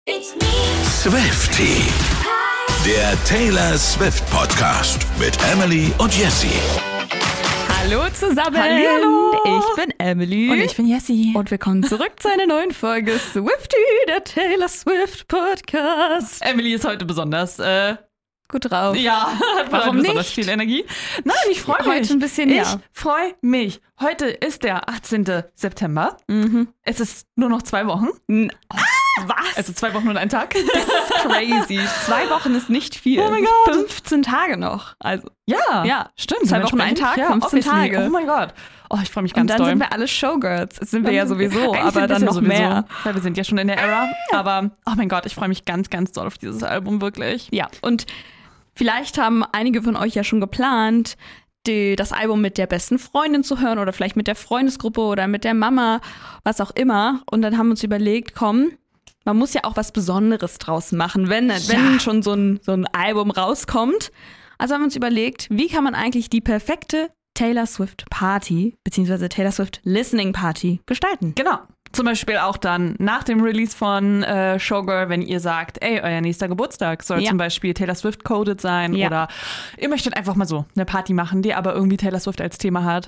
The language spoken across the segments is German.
Swiftie, der Taylor Swift Podcast mit Emily und Jessie. Hallo zusammen. Hallo. Ich bin Emily. Und ich bin Jessie. Und wir kommen zurück zu einer neuen Folge Swiftie, der Taylor Swift Podcast. Emily ist heute besonders Gut drauf. ja, hat Warum heute besonders nicht? viel Energie. Nein, ich freue mich. Heute ein bisschen, Ich freue mich. Heute ist der 18. September. Es ist nur noch 2 Wochen. Was? Also 2 Wochen und ein Tag. Das ist crazy. 2 Wochen ist nicht viel. Oh mein Gott. 15 Tage noch. Also, Ja, stimmt. 2 Wochen, ein Tag, 15 obviously. Tage. Oh mein Gott. Oh, ich freue mich und ganz dann doll. sind wir alle Showgirls. Das sind wir ja sowieso, Eigentlich aber sind wir dann ja noch sowieso, mehr. Weil wir sind ja schon in der Era. Aber, oh mein Gott, ich freue mich ganz, ganz doll auf dieses Album, wirklich. Ja, und vielleicht haben einige von euch ja schon geplant, das Album mit der besten Freundin zu hören oder vielleicht mit der Freundesgruppe oder mit der Mama, was auch immer. Und dann haben wir uns überlegt, komm, man muss ja auch was Besonderes draus machen, wenn schon so ein Album rauskommt. Also haben wir uns überlegt, wie kann man eigentlich die perfekte Taylor Swift Party bzw. Taylor Swift Listening Party gestalten. Genau. Zum Beispiel auch dann nach dem Release von Showgirl, wenn ihr sagt, ey, euer nächster Geburtstag soll zum Beispiel Taylor Swift coded sein oder ihr möchtet einfach mal so eine Party machen, die aber irgendwie Taylor Swift als Thema hat,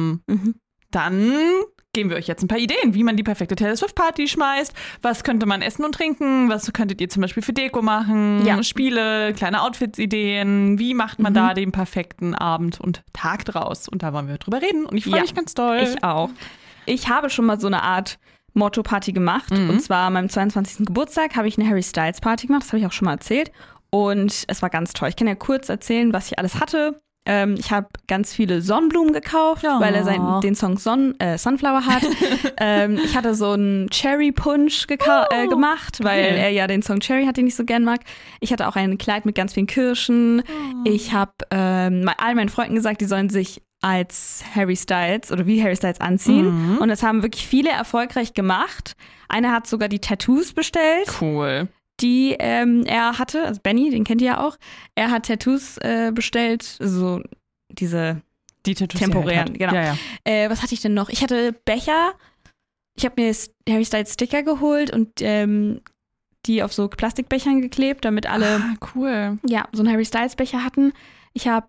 dann geben wir euch jetzt ein paar Ideen, wie man die perfekte Taylor Swift Party schmeißt. Was könnte man essen und trinken? Was könntet ihr zum Beispiel für Deko machen? Ja. Spiele, kleine Outfits-Ideen. Wie macht man da den perfekten Abend und Tag draus? Und da wollen wir drüber reden und ich freue mich ganz doll. Ich auch. Ich habe schon mal so eine Art Motto-Party gemacht. Und zwar an meinem 22. Geburtstag habe ich eine Harry Styles Party gemacht. Das habe ich auch schon mal erzählt. Und es war ganz toll. Ich kann ja kurz erzählen, was ich alles hatte. Ich habe ganz viele Sonnenblumen gekauft, weil er den Song Sunflower hat. Ich hatte so einen Cherry Punch gemacht, weil er ja den Song Cherry hat, den ich so gern mag. Ich hatte auch ein Kleid mit ganz vielen Kirschen. Ich habe all meinen Freunden gesagt, die sollen sich als Harry Styles oder wie Harry Styles anziehen. Und das haben wirklich viele erfolgreich gemacht. Einer hat sogar die Tattoos bestellt. Cool. Die er hatte, also Benny, den kennt ihr ja auch. Er hat Tattoos bestellt, so diese Die Tattoos temporären, genau. Ja. Was hatte ich denn noch? Ich hatte Becher. Ich habe mir Harry Styles Sticker geholt und die auf so Plastikbechern geklebt, damit alle Cool. ja so einen Harry Styles Becher hatten. Ich habe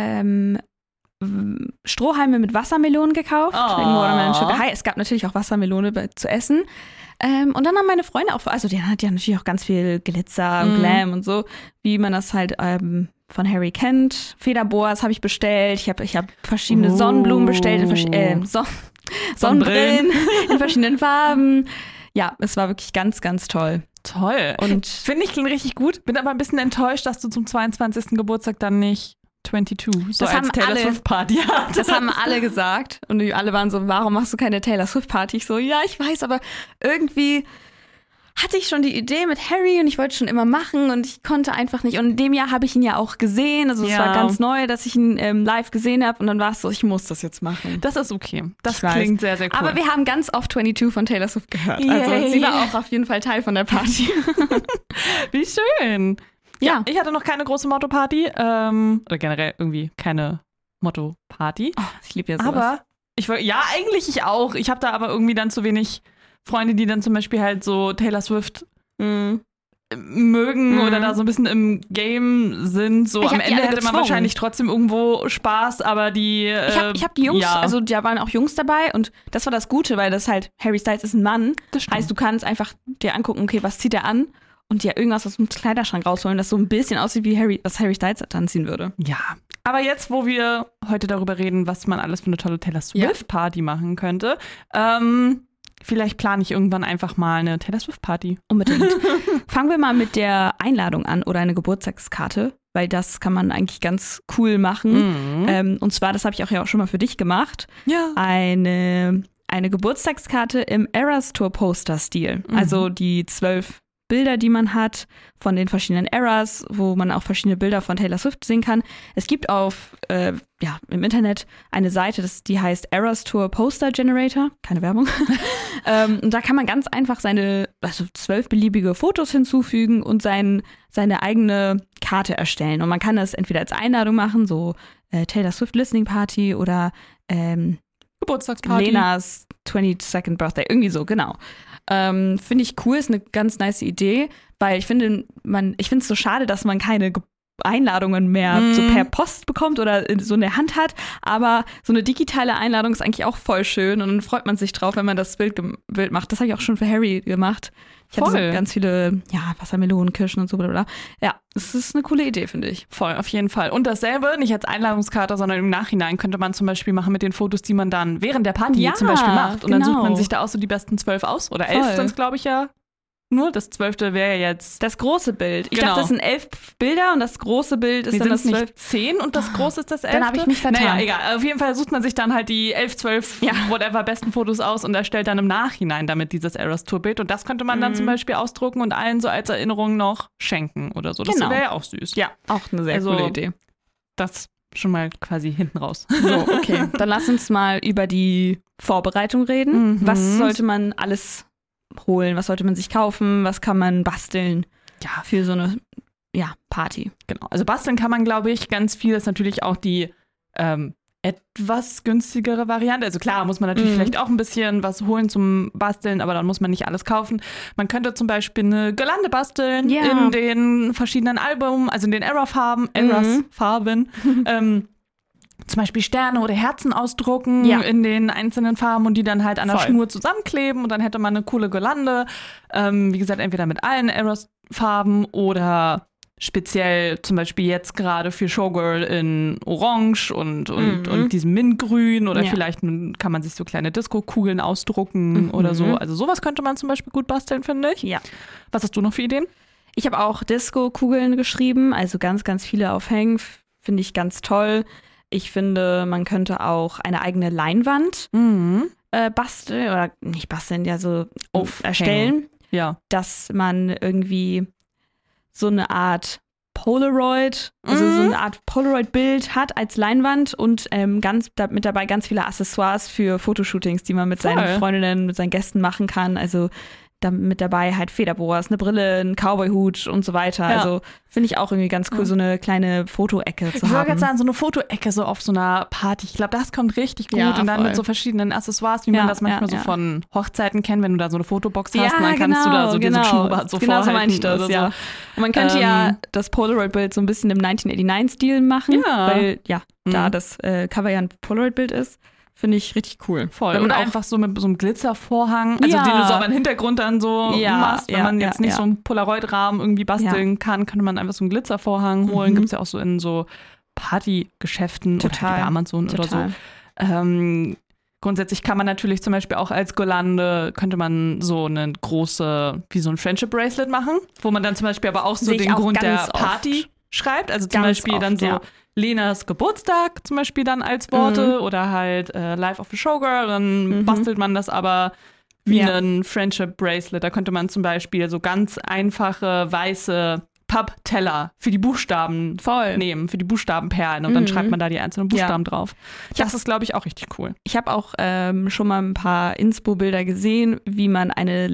Strohhalme mit Wassermelonen gekauft. Wegen Watermelon Sugar High. Es gab natürlich auch Wassermelone zu essen. Und dann haben meine Freunde auch, also die hat ja natürlich auch ganz viel Glitzer und Glam und so, wie man das halt von Harry kennt. Federboas habe ich bestellt. Ich hab verschiedene Sonnenblumen bestellt, Sonnenbrillen in verschiedenen Farben. Ja, es war wirklich ganz, ganz toll. Toll. Und finde ich klingt richtig gut. Bin aber ein bisschen enttäuscht, dass du zum 22. Geburtstag dann nicht 22 so Das als haben Taylor alle- Swift Party hattest. das haben alle gesagt. Und die alle waren so, warum machst du keine Taylor Swift Party? Ich so, ja, ich weiß, aber irgendwie hatte ich schon die Idee mit Harry und ich wollte es schon immer machen und ich konnte einfach nicht. Und in dem Jahr habe ich ihn ja auch gesehen. Also es war ganz neu, dass ich ihn live gesehen habe. Und dann war es so, ich muss das jetzt machen. Das ist okay. Das Ich weiß. klingt sehr, sehr cool. Aber wir haben ganz oft 22 von Taylor Swift gehört. Also Yay. sie war auch auf jeden Fall Teil von der Party. Wie schön. Ja. Ich hatte noch keine große Motto-Party. Oder generell irgendwie keine Motto-Party. Oh, ich liebe ja sowas. Aber eigentlich ich auch. Ich habe da aber irgendwie dann zu wenig Freunde, die dann zum Beispiel halt so Taylor Swift mögen oder da so ein bisschen im Game sind. So Ich am hab die Ende alle hätte man gezwungen. wahrscheinlich trotzdem irgendwo Spaß, aber die Ich hab die Jungs, ja. also da waren auch Jungs dabei und das war das Gute, weil das halt, Harry Styles ist ein Mann. Das stimmt. Heißt, du kannst einfach dir angucken, okay, was zieht er an und dir irgendwas aus dem Kleiderschrank rausholen, das so ein bisschen aussieht wie was Harry Styles anziehen würde. Ja, aber jetzt, wo wir heute darüber reden, was man alles für eine tolle Taylor Swift-Party machen könnte, vielleicht plane ich irgendwann einfach mal eine Taylor Swift-Party. Unbedingt. Fangen wir mal mit der Einladung an oder eine Geburtstagskarte, weil das kann man eigentlich ganz cool machen. Und zwar, das habe ich auch ja auch schon mal für dich gemacht, Ja. eine Geburtstagskarte im Eras Tour Poster-Stil. Also die 12 Bilder, die man hat von den verschiedenen Eras, wo man auch verschiedene Bilder von Taylor Swift sehen kann. Es gibt im Internet eine Seite, die heißt Eras Tour Poster Generator, keine Werbung. Und da kann man ganz einfach 12 beliebige Fotos hinzufügen und seine eigene Karte erstellen. Und man kann das entweder als Einladung machen, so Taylor Swift Listening Party oder Geburtstagsparty. Lenas 22nd Birthday, irgendwie so, genau. Finde ich cool, ist eine ganz nice Idee, weil ich finde es so schade, dass man keine Einladungen mehr so per Post bekommt oder so in der Hand hat, aber so eine digitale Einladung ist eigentlich auch voll schön und dann freut man sich drauf, wenn man das Bild macht. Das habe ich auch schon für Harry gemacht. Ich hatte so ganz viele, Wassermelonen, Kirschen und so, bla bla. Ja, das ist eine coole Idee, finde ich. Voll, auf jeden Fall. Und dasselbe, nicht als Einladungskarte, sondern im Nachhinein könnte man zum Beispiel machen mit den Fotos, die man dann während der Party zum Beispiel macht. Und dann sucht man sich da auch so die besten 12 aus. Oder 11 sind es, glaube ich, ja. Nur das 12. wäre jetzt das große Bild. Ich dachte, das sind 11 Bilder und das große Bild ist dann das 12. Nicht 10 und das große ist das 11. Dann habe ich mich vertan. Naja, egal. Auf jeden Fall sucht man sich dann halt die 11, 12, whatever besten Fotos aus und erstellt dann im Nachhinein damit dieses Eras Tour Bild. Und das könnte man dann zum Beispiel ausdrucken und allen so als Erinnerung noch schenken oder so. Das wäre ja auch süß. Ja, auch eine sehr coole Idee. Das schon mal quasi hinten raus. So, okay. Dann lass uns mal über die Vorbereitung reden. Was sollte man alles holen? Was sollte man sich kaufen? Was kann man basteln für so eine Party? Genau, also basteln kann man, glaube ich, ganz viel. Das ist natürlich auch die etwas günstigere Variante. Also klar, muss man natürlich vielleicht auch ein bisschen was holen zum Basteln, aber dann muss man nicht alles kaufen. Man könnte zum Beispiel eine Girlande basteln in den verschiedenen Alben, also in den Eras-Farben. Zum Beispiel Sterne oder Herzen ausdrucken in den einzelnen Farben und die dann halt an der Schnur zusammenkleben und dann hätte man eine coole Girlande. Wie gesagt, entweder mit allen Eras-Farben oder speziell zum Beispiel jetzt gerade für Showgirl in Orange und diesem Mintgrün oder vielleicht kann man sich so kleine Disco-Kugeln ausdrucken oder so. Also sowas könnte man zum Beispiel gut basteln, finde ich. Ja. Was hast du noch für Ideen? Ich habe auch Disco-Kugeln geschrieben, also ganz, ganz viele aufhängen. Finde ich ganz toll. Ich finde, man könnte auch eine eigene Leinwand basteln oder nicht basteln, erstellen. Ja. Dass man irgendwie so eine Art Polaroid, also so eine Art Polaroid-Bild hat als Leinwand und mit dabei ganz viele Accessoires für Fotoshootings, die man mit seinen Freundinnen, mit seinen Gästen machen kann. Also mit dabei halt Federboas, eine Brille, ein Cowboy-Hut und so weiter. Ja. Also finde ich auch irgendwie ganz cool, so eine kleine Fotoecke zu haben. Ich wollte jetzt sagen, so eine Fotoecke so auf so einer Party. Ich glaube, das kommt richtig gut. Ja, und dann mit so verschiedenen Accessoires, wie man das manchmal so von Hochzeiten kennt, wenn du da so eine Fotobox hast und dann kannst du da so diesen Schnurrbart so vorhalten. Genau so meine ich das, ja. Und man könnte das Polaroid-Bild so ein bisschen im 1989-Stil machen, weil da das Cover ja ein Polaroid-Bild ist. Finde ich richtig cool. Voll. Und einfach so mit so einem Glitzervorhang, also den du so aber im Hintergrund dann so machst. Wenn man jetzt nicht so einen Polaroid-Rahmen irgendwie basteln kann, könnte man einfach so einen Glitzervorhang holen. Gibt es ja auch so in so Partygeschäften oder bei Amazon oder so. Grundsätzlich kann man natürlich zum Beispiel auch als Girlande, könnte man so eine große, wie so ein Friendship-Bracelet machen, wo man dann zum Beispiel aber auch so den Grund der Party schreibt. Also zum Beispiel dann so Lenas Geburtstag zum Beispiel dann als Worte oder halt Life of a Showgirl. Dann bastelt man das aber wie ein Friendship-Bracelet. Da könnte man zum Beispiel so ganz einfache weiße Pappteller für die Buchstaben nehmen, für die Buchstabenperlen. Und dann schreibt man da die einzelnen Buchstaben drauf. Das ist, glaube ich, auch richtig cool. Ich habe auch schon mal ein paar Inspo-Bilder gesehen, wie man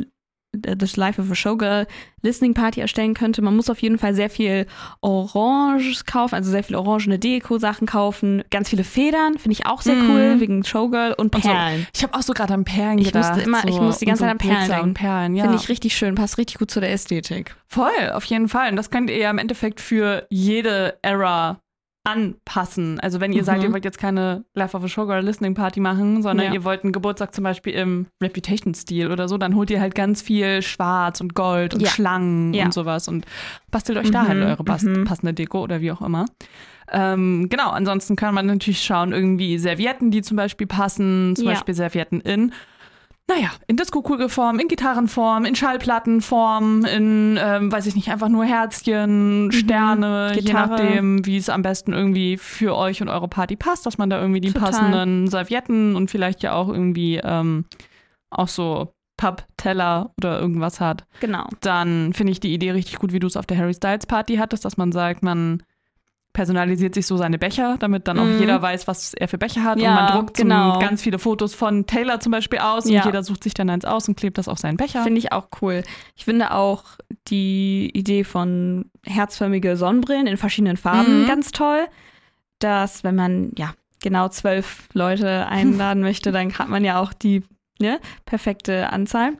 das Life of a Showgirl Listening Party erstellen könnte. Man muss auf jeden Fall sehr viel Orange kaufen, also sehr viel orangene Deko-Sachen kaufen. Ganz viele Federn, finde ich auch sehr cool, wegen Showgirl und Perlen. So. Ich habe auch so gerade an Perlen gedacht. Ich muss die ganze Zeit an Perlen denken. Perlen, Finde ich richtig schön, passt richtig gut zu der Ästhetik. Voll, auf jeden Fall. Und das könnt ihr ja im Endeffekt für jede Era anpassen. Also wenn ihr sagt, ihr wollt jetzt keine Life of a Showgirl Listening Party machen, sondern ihr wollt einen Geburtstag zum Beispiel im Reputation-Stil oder so, dann holt ihr halt ganz viel Schwarz und Gold und Schlangen und sowas und bastelt euch da halt eure passende Deko oder wie auch immer. Genau, ansonsten kann man natürlich schauen, irgendwie Servietten, die zum Beispiel passen, zum Beispiel Servietten in Disco-Kugelform, in Gitarrenform, in Schallplattenform, in, weiß ich nicht, einfach nur Herzchen, Sterne, Gitarre. Je nachdem, wie es am besten irgendwie für euch und eure Party passt, dass man da irgendwie die passenden Servietten und vielleicht ja auch irgendwie auch so Pappteller oder irgendwas hat. Genau. Dann finde ich die Idee richtig gut, wie du es auf der Harry Styles Party hattest, dass man sagt, man personalisiert sich so seine Becher, damit dann auch jeder weiß, was er für Becher hat. Und man druckt ganz viele Fotos von Taylor zum Beispiel aus und jeder sucht sich dann eins aus und klebt das auf seinen Becher. Finde ich auch cool. Ich finde auch die Idee von herzförmige Sonnenbrillen in verschiedenen Farben ganz toll. Dass, wenn man genau 12 Leute einladen möchte, dann hat man ja auch die perfekte Anzahl.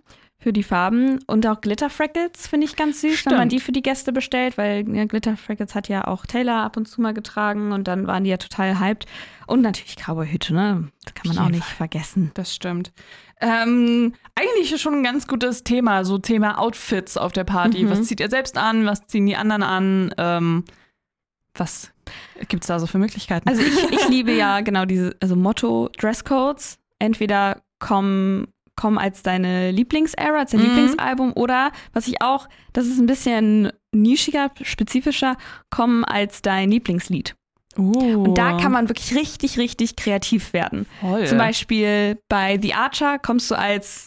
für die Farben. Und auch Glitter-Freckles finde ich ganz süß, wenn man die für die Gäste bestellt, weil Glitter-Freckles hat ja auch Taylor ab und zu mal getragen und dann waren die ja total hyped. Und natürlich Cowboy-Hüte, ne? Das kann man auch nicht vergessen. Das stimmt. Eigentlich ist schon ein ganz gutes Thema, so Thema Outfits auf der Party. Was zieht ihr selbst an? Was ziehen die anderen an? Was gibt es da so für Möglichkeiten? Also ich liebe ja genau diese Motto-Dresscodes. Entweder komm als deine Lieblingsära, als dein Lieblingsalbum oder, was ich auch, das ist ein bisschen nischiger, spezifischer, komm als dein Lieblingslied. Und da kann man wirklich richtig, richtig kreativ werden. Voll. Zum Beispiel bei The Archer kommst du als,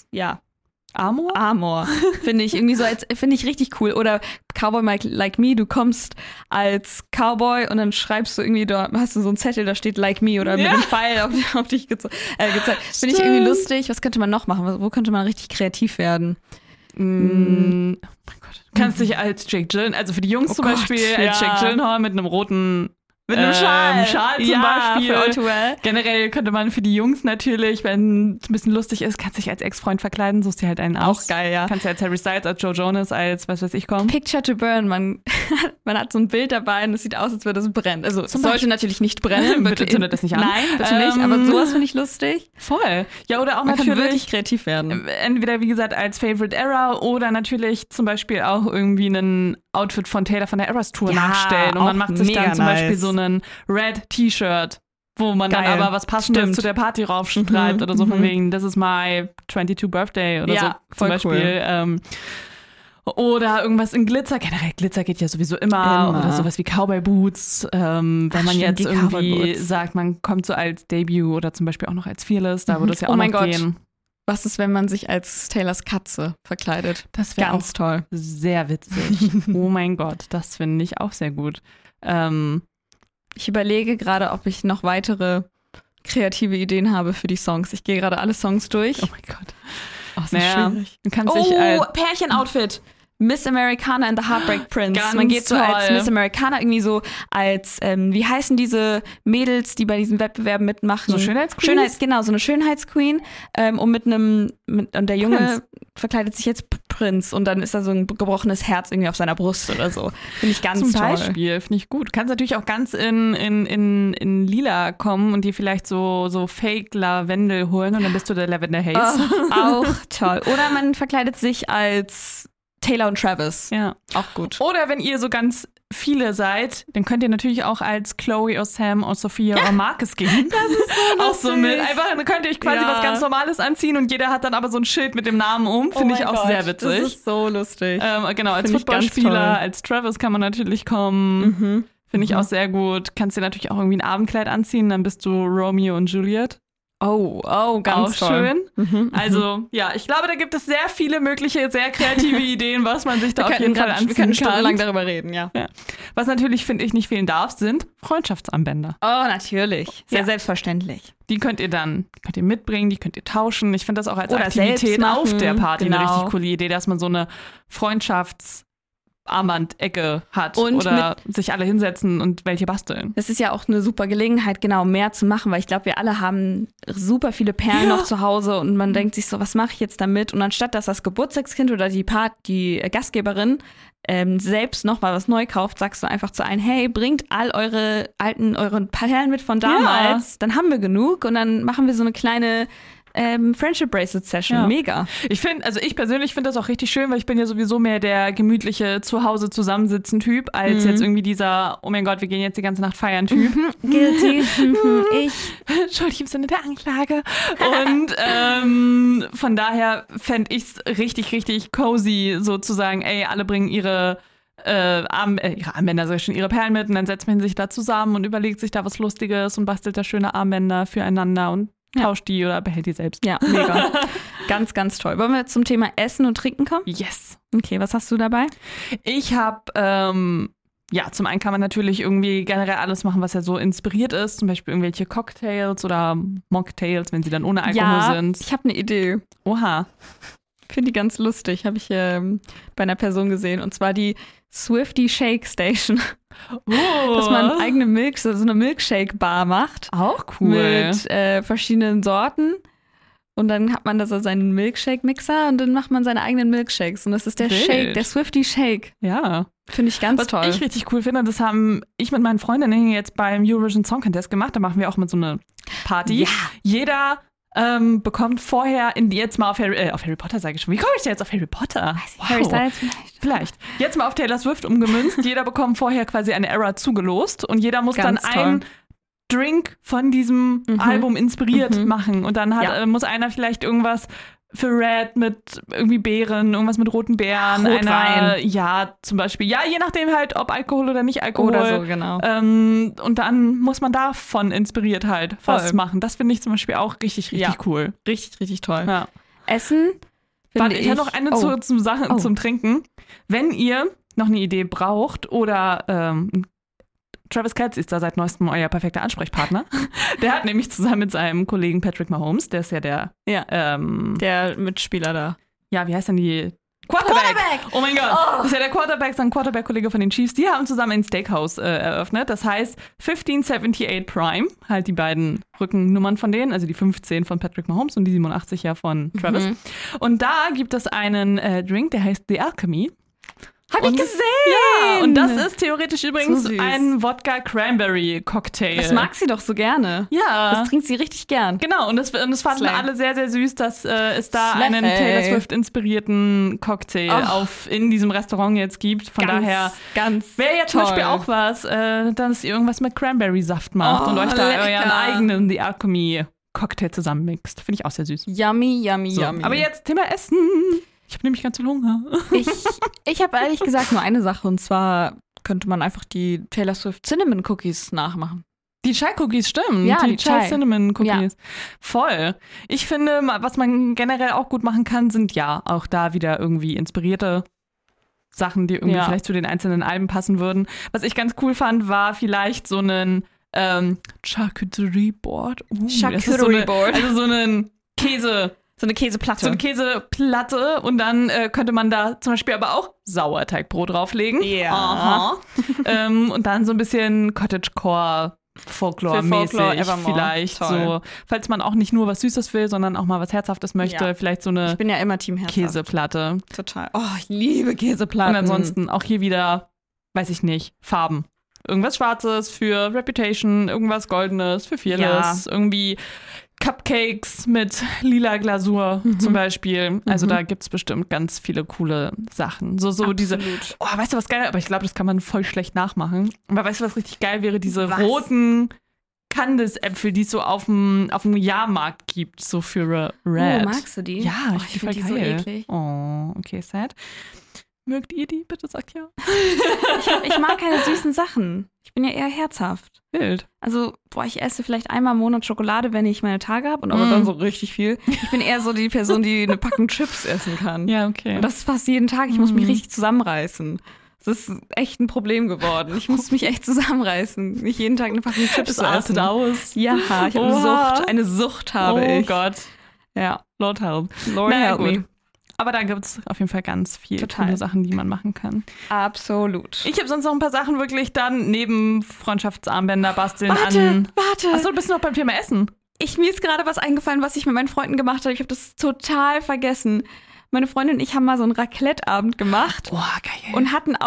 Amor. Finde ich irgendwie so, finde ich richtig cool. Oder Cowboy Like Me, du kommst als Cowboy und dann schreibst du irgendwie, da hast du so einen Zettel, da steht Like Me oder mit einem Pfeil auf dich gezeigt. Finde ich irgendwie lustig. Was könnte man noch machen? Wo könnte man richtig kreativ werden? Oh mein Gott. Du kannst dich als Jake Gyllenhaal, also für die Jungs zum Beispiel, als Jake Gyllenhaal mit einem roten mit einem Schal zum Beispiel. Für All Too Well. Generell könnte man für die Jungs natürlich, wenn es ein bisschen lustig ist, kannst dich als Ex-Freund verkleiden, suchst dir halt einen aus. Auch geil, ja. Kannst du als Harry Styles, als Joe Jonas, als was weiß ich kommen. Picture to Burn, man hat so ein Bild dabei und es sieht aus, als würde es brennen. Also es sollte natürlich nicht brennen. Bitte zündet das nicht an. Nein, bitte nicht, aber sowas finde ich lustig. Voll. Ja, oder auch man natürlich kann wirklich kreativ werden. Entweder, wie gesagt, als Favorite Era oder natürlich zum Beispiel auch irgendwie ein Outfit von Taylor von der Eras Tour nachstellen. Und man macht sich dann zum Beispiel so einen Red T-Shirt, wo man dann aber was Passendes zu der Party raufschreibt oder so von wegen, this is my 22 Birthday oder so zum Beispiel. Cool. Oder irgendwas in Glitzer. Generell Glitzer geht ja sowieso immer. Oder sowas wie Cowboy Boots. Wenn man jetzt irgendwie sagt, man kommt so als Debut oder zum Beispiel auch noch als Fearless, da würde es ja auch noch gehen. Was ist, wenn man sich als Taylors Katze verkleidet? Das wäre ganz toll. Sehr witzig. Oh mein Gott, das finde ich auch sehr gut. Ich überlege gerade, ob ich noch weitere kreative Ideen habe für die Songs. Ich gehe gerade alle Songs durch. Oh mein Gott. Oh, das ist schwierig. Du kannst Pärchen-Outfit. Miss Americana and the Heartbreak Prince. Ganz man geht so toll. als Miss Americana irgendwie so als, wie heißen diese Mädels, die bei diesen Wettbewerben mitmachen? So Schönheitsqueens? Genau, so eine Schönheitsqueen. Und der Junge verkleidet sich jetzt Prinz und dann ist da so ein gebrochenes Herz irgendwie auf seiner Brust oder so. Finde ich ganz toll. Zum Beispiel, finde ich gut. Du kannst natürlich auch ganz in Lila kommen und dir vielleicht so Fake Lavendel holen und dann bist du der Lavender Haze. Auch toll. Oder man verkleidet sich als Taylor und Travis. Ja. Auch gut. Oder wenn ihr so ganz viele seid, dann könnt ihr natürlich auch als Chloe oder Sam oder Sophia oder Marcus gehen. Das ist so auch so mit. Einfach, dann könnt ihr euch quasi was ganz Normales anziehen und jeder hat dann aber so ein Schild mit dem Namen um. Finde ich auch sehr witzig. Das ist so lustig. Genau, als Footballspieler, als Travis kann man natürlich kommen. Finde ich auch sehr gut. Kannst dir natürlich auch irgendwie ein Abendkleid anziehen, dann bist du Romeo und Juliet. Oh, ganz auch toll. Schön. Also, ja, ich glaube, da gibt es sehr viele mögliche, sehr kreative Ideen, was man sich da auf jeden Fall anziehen kann. Wir können stundenlang darüber reden, ja. Was natürlich, finde ich, nicht fehlen darf, sind Freundschaftsarmbänder. Oh, natürlich. Sehr selbstverständlich. Die könnt ihr mitbringen, die könnt ihr tauschen. Ich finde das auch als Aktivität auf der Party eine richtig coole Idee, dass man so eine Armbandecke hat und oder sich alle hinsetzen und welche basteln. Das ist ja auch eine super Gelegenheit, genau, mehr zu machen, weil ich glaube, wir alle haben super viele noch zu Hause und man denkt sich so, was mache ich jetzt damit? Und anstatt, dass das Geburtstagskind oder die Gastgeberin selbst noch mal was neu kauft, sagst du einfach zu allen, hey, bringt all eure Perlen mit von damals, dann haben wir genug und dann machen wir so eine kleine Friendship Bracelet Session. Ja. Mega. Ich persönlich finde das auch richtig schön, weil ich bin ja sowieso mehr der gemütliche Zuhause-Zusammensitzen-Typ, als jetzt irgendwie dieser, oh mein Gott, wir gehen jetzt die ganze Nacht feiern-Typ. Guilty. Schuldig im Sinne der Anklage. Und von daher fände ich es richtig, richtig cozy, sozusagen, ey, alle bringen ihre Armbänder, sag ich schon, ihre Perlen mit und dann setzt man sich da zusammen und überlegt sich da was Lustiges und bastelt da schöne Armbänder füreinander und tauscht die oder behält die selbst. Ja, mega. Ganz, ganz toll. Wollen wir zum Thema Essen und Trinken kommen? Yes. Okay, was hast du dabei? Ich habe, zum einen kann man natürlich irgendwie generell alles machen, was ja so inspiriert ist. Zum Beispiel irgendwelche Cocktails oder Mocktails, wenn sie dann ohne Alkohol sind. Ich habe eine Idee. Oha. Finde die ganz lustig. Habe ich bei einer Person gesehen. Und zwar die Swifty Shake Station. Dass man so eine Milkshake-Bar macht. Auch cool. Mit verschiedenen Sorten. Und dann hat man da so seinen Milkshake-Mixer und dann macht man seine eigenen Milkshakes. Und das ist der Shake, der Swiftie-Shake. Ja. Finde ich ganz toll. Was ich richtig cool finde, das haben ich mit meinen Freundinnen jetzt beim Eurovision Song Contest gemacht. Da machen wir auch mit so eine Party. Ja. Jeder bekommt vorher jetzt mal auf Harry Potter, sage ich schon. Wie komme ich denn jetzt auf Harry Potter? Wow. Harry Styles vielleicht. Jetzt mal auf Taylor Swift umgemünzt. Jeder bekommt vorher quasi eine Era zugelost und jeder muss ganz dann einen Drink von diesem Album inspiriert machen. Und dann muss einer vielleicht irgendwas für Red mit irgendwie Beeren, irgendwas mit roten Beeren. Rotwein. Zum Beispiel. Ja, je nachdem halt, ob Alkohol oder nicht Alkohol. Oder so, genau. Und dann muss man davon inspiriert halt was machen. Das finde ich zum Beispiel auch richtig cool. Richtig, richtig toll. Ja. Essen finde ich... Ich habe noch eine zum Trinken. Wenn ihr noch eine Idee braucht oder Travis Kelce ist da seit neuestem euer perfekter Ansprechpartner. Der hat nämlich zusammen mit seinem Kollegen Patrick Mahomes, der ist ja der Mitspieler da. Ja, wie heißt denn die? Quarterback! Oh mein Gott! Das ist ja der Quarterback, sein Quarterback-Kollege von den Chiefs. Die haben zusammen ein Steakhouse eröffnet. Das heißt 1578 Prime, halt die beiden Rückennummern von denen, also die 15 von Patrick Mahomes und die 87 ja von Travis. Und da gibt es einen Drink, der heißt The Alchemy. Hab ich gesehen! Ja, und das ist theoretisch übrigens ein Wodka-Cranberry-Cocktail. Das mag sie doch so gerne. Ja. Das trinkt sie richtig gern. Genau, und das fanden alle sehr, sehr süß, dass es da einen Taylor Swift-inspirierten Cocktail in diesem Restaurant jetzt gibt. Von daher wäre ja zum Beispiel auch was, dass ihr irgendwas mit Cranberry-Saft macht und euch da euren eigenen The Alchemy-Cocktail zusammenmixt. Finde ich auch sehr süß. Yummy, yummy, yummy. Aber jetzt Thema Essen. Ich habe nämlich ganz viel Hunger. Ich habe ehrlich gesagt nur eine Sache, und zwar könnte man einfach die Taylor Swift Cinnamon Cookies nachmachen. Die Chai Cookies, stimmt. Ja, die Chai Cinnamon Cookies. Ja. Voll. Ich finde, was man generell auch gut machen kann, sind auch da wieder irgendwie inspirierte Sachen, die irgendwie vielleicht zu den einzelnen Alben passen würden. Was ich ganz cool fand, war vielleicht so ein Charcuterie Board. Charcuterie Board. Also so ein Käse. So eine Käseplatte. So eine Käseplatte und dann könnte man da zum Beispiel aber auch Sauerteigbrot drauflegen. Ja. Und dann so ein bisschen Cottagecore Folklore-mäßig vielleicht. So, falls man auch nicht nur was Süßes will, sondern auch mal was Herzhaftes möchte. Vielleicht so eine ich bin ja immer Team Herzhaft. Käseplatte. Total. Oh, ich liebe Käseplatten. Und ansonsten auch hier wieder, weiß ich nicht, Farben. Irgendwas Schwarzes für Reputation, irgendwas Goldenes für Fearless, irgendwie Cupcakes mit lila Glasur zum Beispiel. Also da gibt es bestimmt ganz viele coole Sachen. So diese, weißt du was geil? Aber ich glaube, das kann man voll schlecht nachmachen. Aber weißt du, was richtig geil wäre? Diese roten Candice-Äpfel, die es so auf dem Jahrmarkt gibt, so für Red. Oh, magst du die? Ja, ich finde die so eklig. Oh, okay, sad. Mögt ihr die? Bitte sagt ja. Ich mag keine süßen Sachen. Ich bin ja eher herzhaft. Wild. Also, ich esse vielleicht einmal im Monat Schokolade, wenn ich meine Tage habe, und aber dann so richtig viel. Ich bin eher so die Person, die eine Packung Chips essen kann. Ja, okay. Und das ist fast jeden Tag. Ich muss mich richtig zusammenreißen. Das ist echt ein Problem geworden. Ich muss mich echt zusammenreißen, nicht jeden Tag eine Packung Chips zu essen. Aus. Ja, ich habe eine Sucht. Eine Sucht habe ich. Oh Gott. Ja. Lord help. Lord help me. Aber da gibt es auf jeden Fall ganz viele coole Sachen, die man machen kann. Absolut. Ich habe sonst noch ein paar Sachen wirklich dann neben Freundschaftsarmbänder basteln Warte. Achso, du bist noch beim Thema Essen. Mir ist gerade was eingefallen, was ich mit meinen Freunden gemacht habe. Ich habe das total vergessen. Meine Freundin und ich haben mal so einen Raclette-Abend gemacht. Oh, geil. Und hatten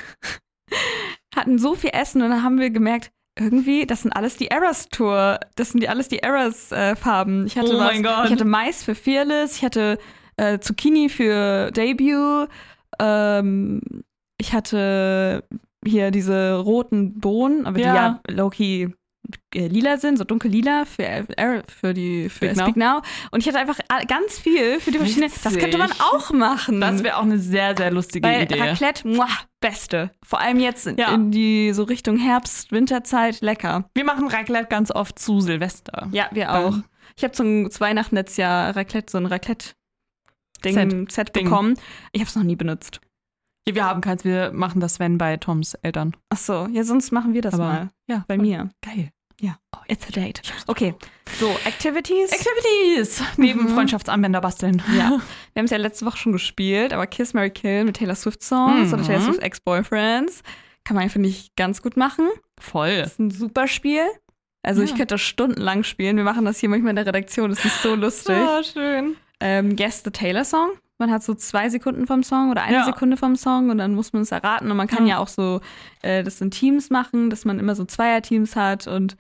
so viel Essen, und dann haben wir gemerkt, irgendwie, das sind alles die Eras-Tour. Das sind alles die Eras-Farben. Ich hatte Mais für Fearless, ich hatte Zucchini für Debut. Ich hatte hier diese roten Bohnen, aber die ja low-key lila sind, so dunkel-lila für Speak Now. Und ich hatte einfach ganz viel für die verschiedenen. Das könnte man auch machen. Das wäre auch eine sehr, sehr lustige Idee. Raclette, beste. Vor allem jetzt in die so Richtung Herbst, Winterzeit, lecker. Wir machen Raclette ganz oft zu Silvester. Ja, wir auch. Ich habe zu Weihnachten letztes Jahr so ein Raclette Set bekommen. Ich habe es noch nie benutzt. Ja, wir haben keins. Wir machen das, wenn bei Toms Eltern. Ach so, ja, sonst machen wir das mal. Ja, bei mir. Geil. Ja. Oh, it's a date. Okay, so, Activities. Neben Freundschaftsarmbänder basteln. Ja. Wir haben es ja letzte Woche schon gespielt, aber Kiss, Marry, Kill mit Taylor Swift Songs oder Taylor Swift Ex-Boyfriends kann man, finde ich, ganz gut machen. Voll. Das ist ein super Spiel. Also ich könnte das stundenlang spielen. Wir machen das hier manchmal in der Redaktion. Das ist so lustig. Oh, schön. Guess the Taylor Song. Man hat so 2 Sekunden vom Song oder 1 Sekunde vom Song und dann muss man es erraten. Und man kann ja auch so das in Teams machen, dass man immer so Zweierteams hat. Und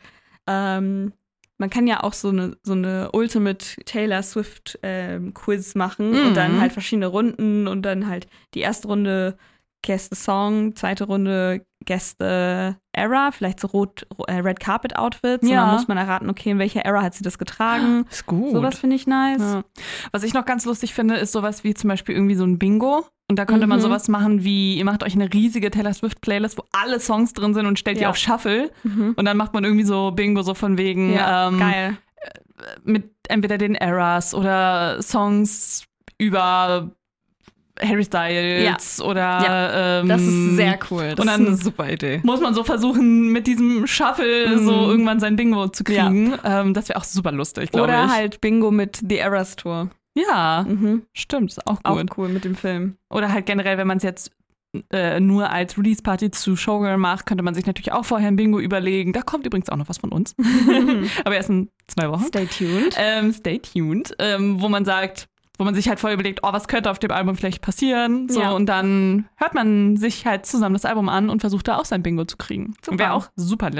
man kann ja auch so eine Ultimate Taylor Swift Quiz machen und dann halt verschiedene Runden und dann halt die erste Runde Guess the Song, zweite Runde Guess the Era, vielleicht so Red Carpet Outfits. Und dann muss man erraten, okay, in welcher Era hat sie das getragen. Ist gut. Sowas finde ich nice. Ja. Was ich noch ganz lustig finde, ist sowas wie zum Beispiel irgendwie so ein Bingo. Und da könnte man sowas machen wie, ihr macht euch eine riesige Taylor Swift Playlist, wo alle Songs drin sind und stellt die auf Shuffle. Und dann macht man irgendwie so Bingo so von wegen geil. Mit entweder den Eras oder Songs über Harry Styles oder das ist sehr cool. Das und dann ist eine super Idee. muss man so versuchen, mit diesem Shuffle so irgendwann sein Bingo zu kriegen. Das wäre auch super lustig, glaube ich. Oder halt Bingo mit The Eras Tour. Ja, stimmt, ist auch gut. Auch cool mit dem Film. Oder halt generell, wenn man es jetzt nur als Release-Party zu Showgirl macht, könnte man sich natürlich auch vorher ein Bingo überlegen. Da kommt übrigens auch noch was von uns. Aber erst in 2 Wochen. Stay tuned. Stay tuned. Wo man sagt, wo man sich halt voll überlegt, oh, was könnte auf dem Album vielleicht passieren? So, und dann hört man sich halt zusammen das Album an und versucht da auch sein Bingo zu kriegen. Wäre auch super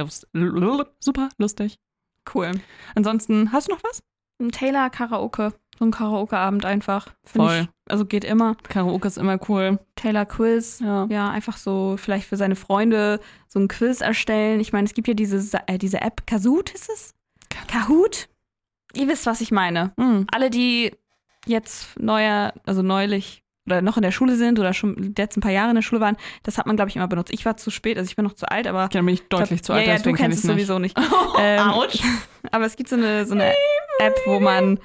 lustig. Cool. Ansonsten, hast du noch was? Ein Taylor Karaoke. So ein Karaoke-Abend einfach. Voll. Also geht immer. Karaoke ist immer cool. Taylor Quiz. Ja, einfach so vielleicht für seine Freunde so ein Quiz erstellen. Ich meine, es gibt ja diese App, Kahoot ist es? Kahoot? Ihr wisst, was ich meine. Alle, die jetzt neulich oder noch in der Schule sind oder schon die letzten paar Jahre in der Schule waren, das hat man, glaube ich, immer benutzt. Ich war zu spät, also ich bin noch zu alt, aber... Ja, dann bin ich deutlich zu alt, ja, deswegen du kennst es sowieso nicht. Autsch. Aber es gibt so eine App, wo man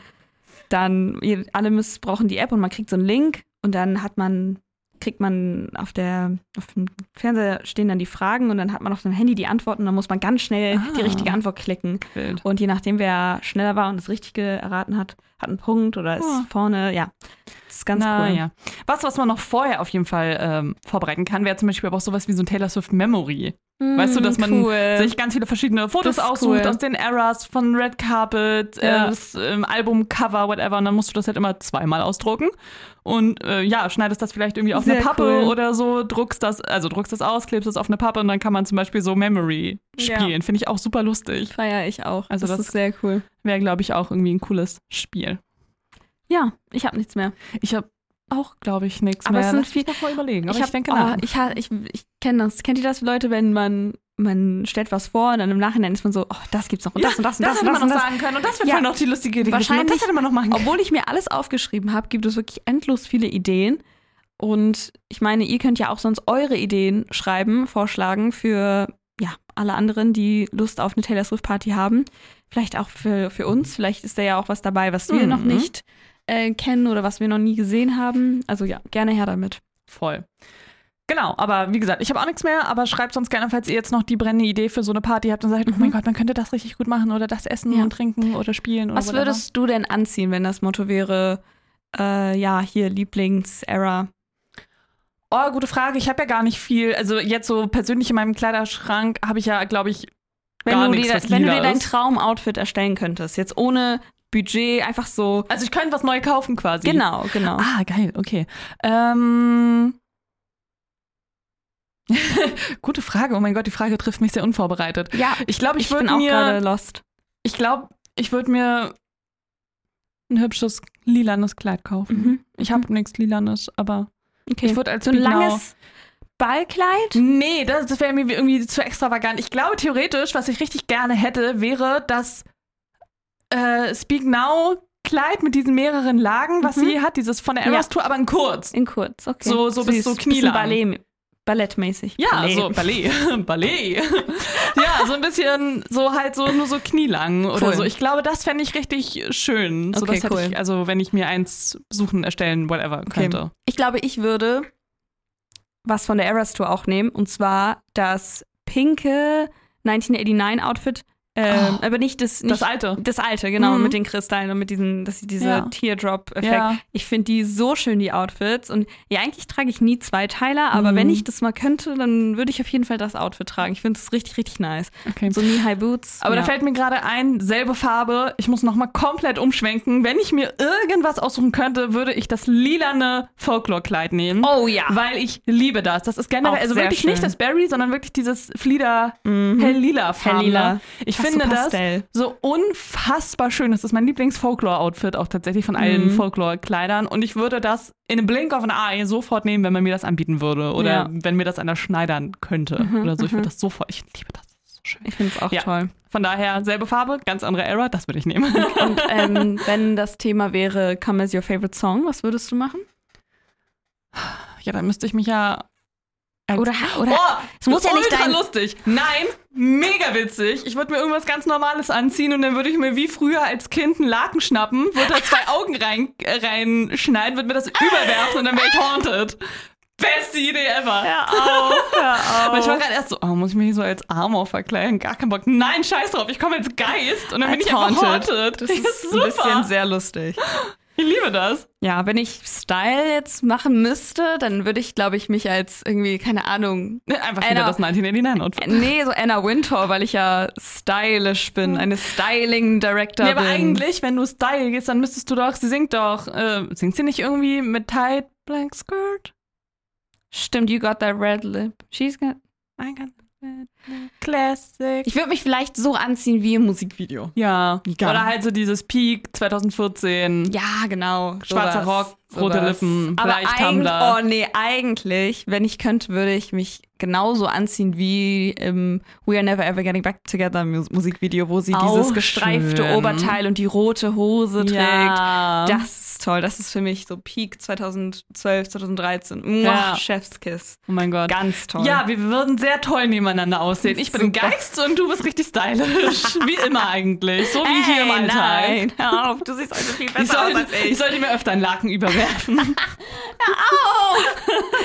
dann, alle brauchen die App und man kriegt so einen Link und dann kriegt man auf dem Fernseher stehen dann die Fragen und dann hat man auf dem Handy die Antworten und dann muss man ganz schnell die richtige Antwort klicken. Wild. Und je nachdem, wer schneller war und das Richtige erraten hat, hat einen Punkt oder ist vorne, das ist ganz cool. Ja. Was man noch vorher auf jeden Fall vorbereiten kann, wäre zum Beispiel aber auch sowas wie so ein Taylor Swift Memory. Weißt du, dass man sich ganz viele verschiedene Fotos aussucht aus den Eras von Red Carpet, das Albumcover, whatever, und dann musst du das halt immer 2-mal ausdrucken und schneidest das vielleicht irgendwie auf eine Pappe oder so, druckst das aus, klebst es auf eine Pappe und dann kann man zum Beispiel so Memory spielen. Finde ich auch super lustig. Feiere ich auch. Also das ist sehr cool. Wäre, glaube ich, auch irgendwie ein cooles Spiel. Ja, ich habe nichts mehr. Ich habe auch, glaube ich, nichts mehr. Aber es sind viel. Noch mal überlegen. Aber ich denke nach. Ich kenne das. Kennt ihr das, Leute, wenn man stellt was vor und dann im Nachhinein ist man so, oh, das gibt's noch und das und das und das. Das hätte man noch sagen können und das wäre voll noch die lustige Idee. Wahrscheinlich, das hätte man noch machen können. Obwohl ich mir alles aufgeschrieben habe, gibt es wirklich endlos viele Ideen. Und ich meine, ihr könnt ja auch sonst eure Ideen vorschlagen für alle anderen, die Lust auf eine Taylor Swift Party haben. Vielleicht auch für uns. Vielleicht ist da ja auch was dabei, was wir noch nicht kennen oder was wir noch nie gesehen haben. Also gerne her damit. Voll. Genau, aber wie gesagt, ich habe auch nichts mehr, aber schreibt sonst gerne, falls ihr jetzt noch die brennende Idee für so eine Party habt und sagt, oh mein Gott, man könnte das richtig gut machen oder das essen und trinken oder spielen oder was würdest du denn anziehen, wenn das Motto wäre, hier Lieblings-Era? Oh, gute Frage. Ich habe ja gar nicht viel. Also jetzt so persönlich in meinem Kleiderschrank habe ich ja, glaube ich, gar nichts, wenn du dir dein Traumoutfit erstellen könntest, jetzt ohne Budget, einfach so. Also ich könnte was neu kaufen quasi. Genau. Ah, geil, okay. Gute Frage. Oh mein Gott, die Frage trifft mich sehr unvorbereitet. Ja, ich glaube, ich bin auch gerade lost. Ich glaube, ich würde mir ein hübsches lilanes Kleid kaufen. Ich habe nichts Lilanes, aber ich würde als so ein langes Ballkleid? Nee, das wäre mir irgendwie zu extravagant. Ich glaube theoretisch, was ich richtig gerne hätte, wäre das Speak Now Kleid mit diesen mehreren Lagen, was sie hat, dieses von der Eras Tour, aber in kurz. In kurz, okay. So bis so knielang. Ballettmäßig. Ja, Ballet. So Ballet. Ja, so ein bisschen nur so knielang oder so. Ich glaube, das fände ich richtig schön. So, okay, das hätte ich, also wenn ich mir eins suchen, erstellen, whatever könnte. Ich glaube, ich würde was von der Eras Tour auch nehmen, und zwar das pinke 1989 Outfit aber nicht das Alte. Das Alte, genau, mit den Kristallen und mit diese Teardrop-Effekt. Ja. Ich finde die so schön, die Outfits. Und ja, eigentlich trage ich nie Zweiteiler, aber wenn ich das mal könnte, dann würde ich auf jeden Fall das Outfit tragen. Ich finde es richtig, richtig nice. Okay. So Knee-High Boots. Aber da fällt mir gerade ein, selbe Farbe. Ich muss nochmal komplett umschwenken. Wenn ich mir irgendwas aussuchen könnte, würde ich das lilane Folklore-Kleid nehmen. Oh ja. Weil ich liebe das. Das ist generell, Auch also sehr wirklich schön. nicht das Berry, sondern wirklich dieses Flieder hell-lila Farbe. Hell-lila. Ich Fast finde so das Pastell. so unfassbar schön. Das ist mein Lieblings-Folklore-Outfit auch tatsächlich von allen Folklore-Kleidern. Und ich würde das in a blink of an eye sofort nehmen, wenn man mir das anbieten würde. Oder wenn mir das einer schneidern könnte. Oder so. Ich würde das sofort, ich liebe das. Das ist so schön. Ich finde es auch toll. Von daher, selbe Farbe, ganz andere Era, das würde ich nehmen. Und wenn das Thema wäre, Come as your favorite song, was würdest du machen? Ja, dann müsste ich mich ja... Oder es muss ja nicht ultra lustig. Nein, mega witzig. Ich würde mir irgendwas ganz Normales anziehen und dann würde ich mir wie früher als Kind einen Laken schnappen, würde da 2 Augen reinschneiden, würde mir das überwerfen und dann wäre ich haunted. Beste Idee ever. Hör auf. Aber ich war gerade erst so, muss ich mich hier so als Amor verkleiden? Gar keinen Bock. Nein, scheiß drauf, ich komme als Geist und dann bin ich einfach haunted. Das ist super. Ein bisschen sehr lustig. Ich liebe das. Ja, wenn ich Style jetzt machen müsste, dann würde ich, glaube ich, mich als irgendwie, keine Ahnung. Einfach wieder das 1989-Outfit. Nee, so Anna Wintour, weil ich ja stylisch bin. Eine Styling-Director bin. Aber eigentlich, wenn du Style gehst, dann müsstest du doch, sie singt sie nicht irgendwie mit Tight Blank Skirt? Stimmt, you got that red lip. She's got... I got Classic. Ich würde mich vielleicht so anziehen wie im Musikvideo. Ja. Mega. Oder halt so dieses Peak 2014. Ja, genau. Schwarzer Rock, rote Lippen, leicht Tumblr. Oh nee, eigentlich, wenn ich könnte, würde ich mich genauso anziehen wie im We Are Never Ever Getting Back Together Musikvideo, wo sie dieses gestreifte Oberteil und die rote Hose trägt. Ja. Das ist toll. Das ist für mich so Peak 2012, 2013. Ja. Chefskiss. Oh mein Gott. Ganz toll. Ja, wir würden sehr toll nebeneinander aussehen. Ich bin ein Geist und du bist richtig stylisch. Wie immer eigentlich. So wie hier im Alltag. Nein, hör auf. Du siehst heute viel besser aus als ich. Ich sollte mir öfter einen Laken überwerfen. Hör auf!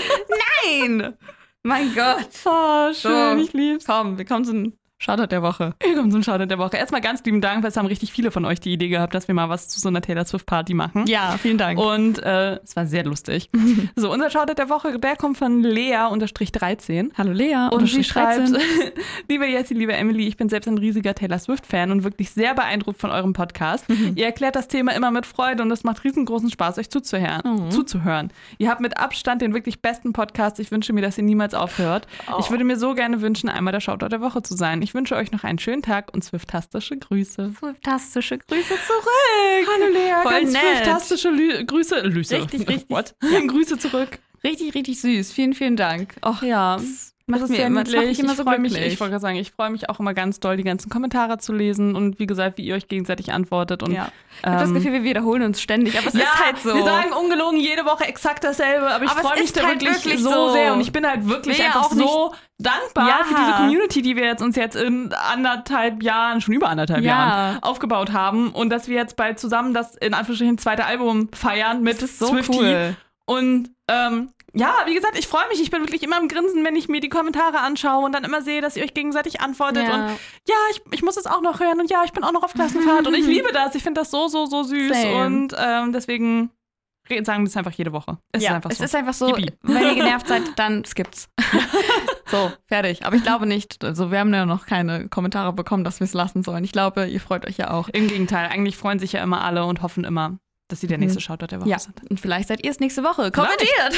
Nein! Mein Gott. Oh, schön, So, ich lieb's. Komm, wir kommen zum Shoutout der Woche. Wir kommen zum Shoutout der Woche. Erstmal ganz lieben Dank, weil es haben richtig viele von euch die Idee gehabt, dass wir mal was zu so einer Taylor Swift Party machen. Ja, vielen Dank. Und es war sehr lustig. So, unser Shoutout der Woche, der kommt von Lea_13. Hallo Lea. Und sie schreibt, liebe Jessie, liebe Emily, ich bin selbst ein riesiger Taylor Swift-Fan und wirklich sehr beeindruckt von eurem Podcast. Ihr erklärt das Thema immer mit Freude und es macht riesengroßen Spaß, euch zuzuhören. Ihr habt mit Abstand den wirklich besten Podcast. Ich wünsche mir, dass ihr niemals aufhört. Ich würde mir so gerne wünschen, einmal der Shoutout der Woche zu sein. Ich wünsche euch noch einen schönen Tag und Swiftastische Grüße. Swiftastische Grüße zurück. Hallo Lea, voll ganz nett. Swiftastische Grüße. Richtig. What? Grüße zurück. Richtig, richtig süß. Vielen, vielen Dank. Ach ja. Das ist mir sehr immer, das macht niedlich. mich immer so glücklich. Ich wollte gerade sagen, ich freue mich auch immer ganz doll, die ganzen Kommentare zu lesen und wie gesagt, wie ihr euch gegenseitig antwortet. Und, ich habe das Gefühl, wir wiederholen uns ständig, aber es ist halt so. Wir sagen ungelogen jede Woche exakt dasselbe, aber ich freue mich da halt wirklich so sehr und ich bin halt wirklich einfach so dankbar für diese Community, die wir uns jetzt in schon über anderthalb Jahren aufgebaut haben und dass wir jetzt bald zusammen das in Anführungsstrichen zweite Album feiern mit Swiftie. Cool. Und wie gesagt, ich freue mich. Ich bin wirklich immer am Grinsen, wenn ich mir die Kommentare anschaue und dann immer sehe, dass ihr euch gegenseitig antwortet. Ja. Und ich muss es auch noch hören. Und ich bin auch noch auf Klassenfahrt. Und ich liebe das. Ich finde das so, so, so süß. Same. Und deswegen sagen wir es einfach jede Woche. Es ist einfach so. Wenn ihr genervt seid, dann skippt's. So, fertig. Aber ich glaube nicht, also wir haben ja noch keine Kommentare bekommen, dass wir es lassen sollen. Ich glaube, ihr freut euch ja auch. Im Gegenteil, eigentlich freuen sich ja immer alle und hoffen immer, dass sie der nächste Shoutout der Woche sind. Und vielleicht seid ihr es nächste Woche. Kommentiert!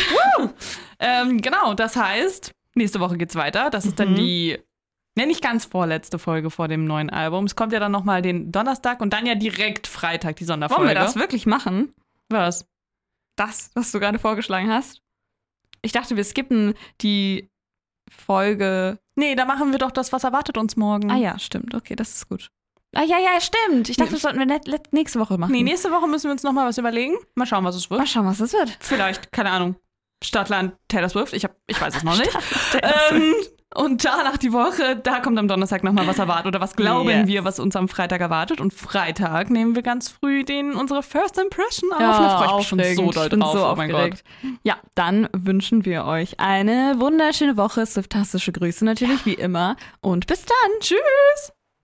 Genau, das heißt, nächste Woche geht's weiter. Das ist dann die, nicht ganz vorletzte Folge vor dem neuen Album. Es kommt ja dann nochmal den Donnerstag und dann ja direkt Freitag die Sonderfolge. Wollen wir das wirklich machen? Was? Das, was du gerade vorgeschlagen hast? Ich dachte, wir skippen die Folge. Nee, da machen wir doch das, was erwartet uns morgen. Ah ja, stimmt. Okay, das ist gut. Ah ja, stimmt. Ich dachte, das sollten wir nächste Woche machen. Nee, nächste Woche müssen wir uns nochmal was überlegen. Mal schauen, was es wird. Vielleicht, keine Ahnung, Stadtland Taylor Swift. Ich weiß es noch nicht. Und danach die Woche, da kommt am Donnerstag nochmal was erwartet. Oder was glauben wir, was uns am Freitag erwartet. Und Freitag nehmen wir ganz früh unsere First Impression auf. Da freue ich mich schon so doll drauf. So oh mein Gott. Ja, dann wünschen wir euch eine wunderschöne Woche. Swiftastische Grüße natürlich, wie immer. Und bis dann. Tschüss.